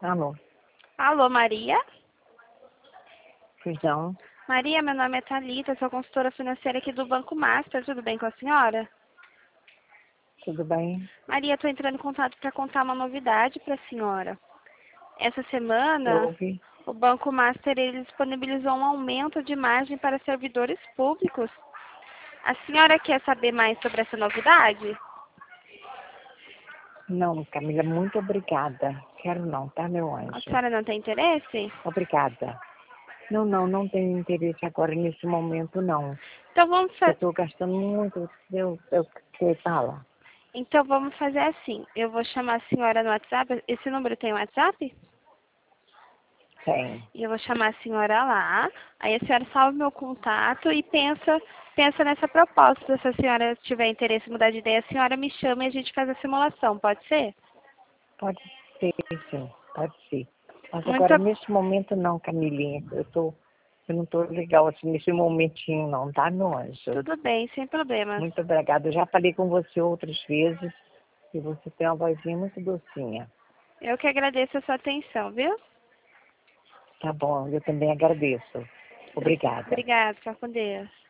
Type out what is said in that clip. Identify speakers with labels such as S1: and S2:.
S1: Alô,
S2: Alô, Maria?
S1: perdão,
S2: Maria, meu nome é Thalita, sou consultora financeira aqui do Banco Master, tudo bem com a senhora?
S1: tudo bem?
S2: Maria, estou entrando em contato para contar uma novidade para a senhora. Essa semana,
S1: Ouve?
S2: o Banco Master ele disponibilizou um aumento de margem para servidores públicos. A senhora quer saber mais sobre essa novidade?
S1: Não, Camila, muito obrigada. Quero não, tá, meu
S2: A
S1: anjo?
S2: senhora não tem interesse?
S1: Obrigada. Não tenho interesse agora nesse momento, não.
S2: Então vamos,
S1: Eu estou gastando muito, você fala.
S2: então vamos fazer assim. Eu vou chamar a senhora no WhatsApp. Esse número tem WhatsApp?
S1: Tem.
S2: E eu vou chamar a senhora lá, aí a senhora salva o meu contato e pensa nessa proposta. Se a senhora tiver interesse em mudar de ideia, a senhora me chama e a gente faz a simulação, pode ser?
S1: Pode ser, sim, pode ser. Mas
S2: Muito,
S1: agora, nesse momento, não, Camilinha. Eu não estou legal assim, nesse momentinho, não, tá, meu anjo?
S2: tudo bem, sem problemas.
S1: Muito obrigada. Eu já falei com você outras vezes e você tem uma vozinha muito docinha.
S2: Eu que agradeço a sua atenção, viu?
S1: Tá bom, eu também agradeço. Obrigada.
S2: Obrigada, fica com Deus.